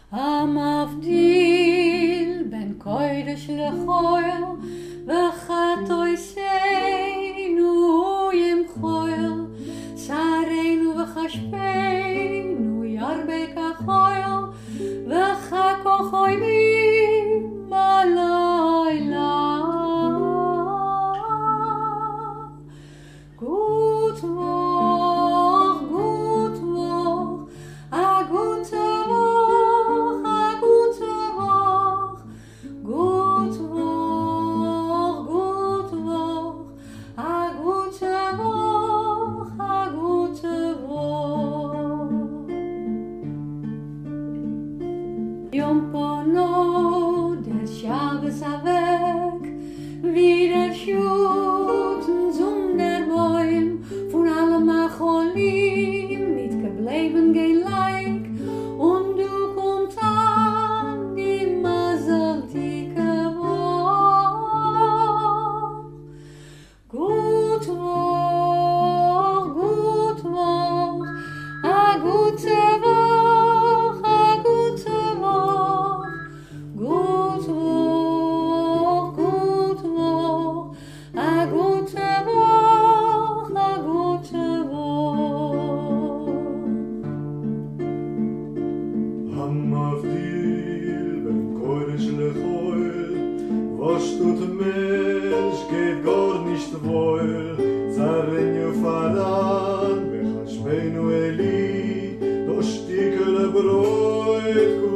המבדיל בין קודש לחול, וחטאינו ימחול, שרינו וחשבנו ירבה כחול, וחכו חייבים בלילה. Gut Woch, gut Woch, a gute Woch, a gute Woch. Gut Woch, gut Woch, a gute Woch, a gute Woch. Yom Pono, der Shabbos weg, wieder schuten zum der Bäum, von allem Acholim, nicht geblieben gleich, und du kommst an die mazeltike Woch. Gut Woch, gut Woch, a gute Woch, a gute Woch. Gut Woch, gut Woch, a gute Woch, a gute Woch. המבדיל בין קודש לחול, was tut Mensch geht gar nicht wohl, zerrenju faran, vechashbenu eli, do shtikele broit